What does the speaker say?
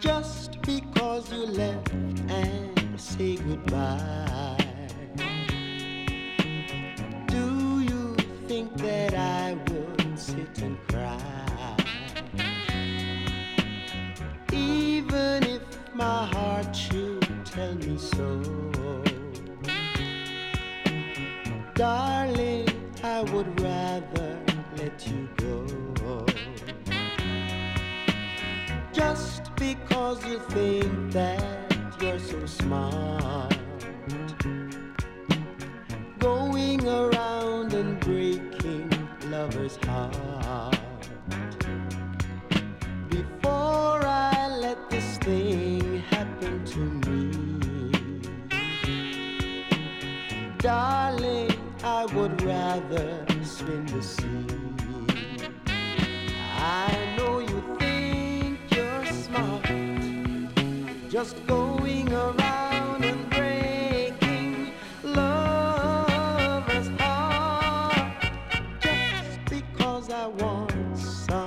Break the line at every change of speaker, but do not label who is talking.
just because you left and say goodbye. Do you think that I would sit and cry? Even if my heart should tell me so. Darling, I would rather let you go. Just because you think that you're so smart, going around and breaking lovers' heart. Before I let this thing happen to me, darling, I would rather swim the sea. I know you think you're smart, just going around and breaking lovers' heart. Just because I want some